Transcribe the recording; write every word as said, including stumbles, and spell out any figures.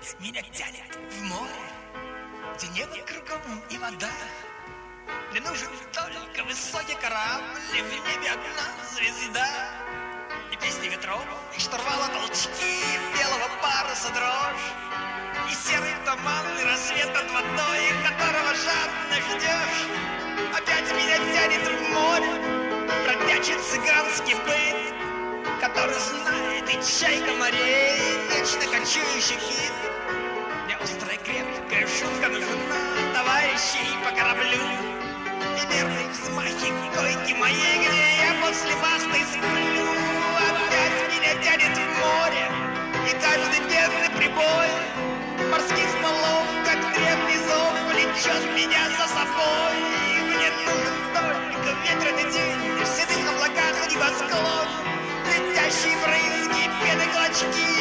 Опять меня тянет в море, где небо кругом и вода. Мне нужен только высокий корабль, и в небе одна звезда. И песни ветров, и штурвала толчки, белого паруса дрожь, и серый туманный рассвет над водой, которого жадно ждешь. Опять меня тянет в море, бродячий цыганский быт, который знает и чайка морей, вечно кочующий кит. Мне острая крепкая шутка нужна, товарищей по кораблю, и верные взмахи койки моей, где я после вахты сплю. Опять меня тянет в море, и каждый бедный прибой морских смолов, как древний зов, влечет меня за собой. Мне нужен только ветреный день, в седых облаках небосклон, летящие брызги, пены клочки,